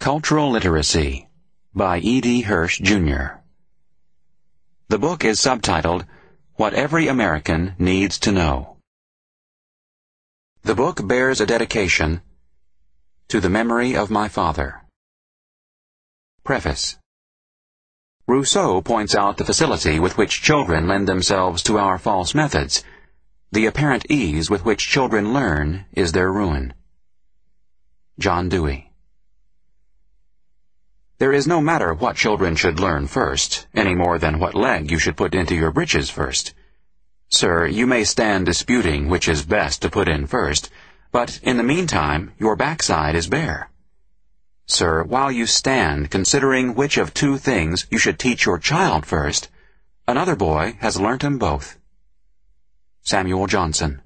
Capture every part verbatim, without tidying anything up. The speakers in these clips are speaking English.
Cultural Literacy by E D Hirsch, Junior The book is subtitled, What Every American Needs to Know. The book bears a dedication to the memory of my father. Preface. Rousseau points out the facility with which children lend themselves to our false methods. The apparent ease with which children learn is their ruin. John Dewey. There is no matter what children should learn first, any more than what leg you should put into your breeches first. Sir, you may stand disputing which is best to put in first, but in the meantime your backside is bare. Sir, while you stand considering which of two things you should teach your child first, another boy has learnt 'em both. Samuel Johnson.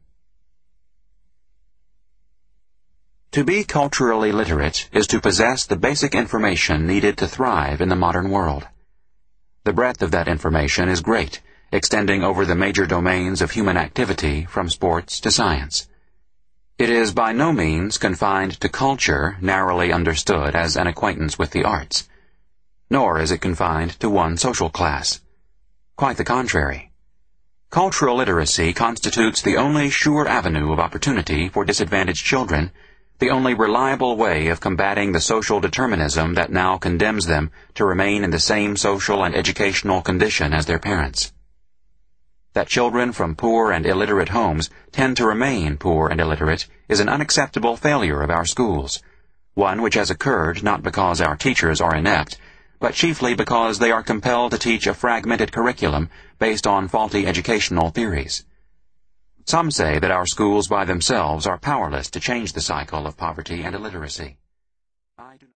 To be culturally literate is to possess the basic information needed to thrive in the modern world. The breadth of that information is great, extending over the major domains of human activity from sports to science. It is by no means confined to culture narrowly understood as an acquaintance with the arts. Nor is it confined to one social class. Quite the contrary. Cultural literacy constitutes the only sure avenue of opportunity for disadvantaged children, the only reliable way of combating the social determinism that now condemns them to remain in the same social and educational condition as their parents. That children from poor and illiterate homes tend to remain poor and illiterate is an unacceptable failure of our schools, one which has occurred not because our teachers are inept, but chiefly because they are compelled to teach a fragmented curriculum based on faulty educational theories. Some say that our schools by themselves are powerless to change the cycle of poverty and illiteracy. I do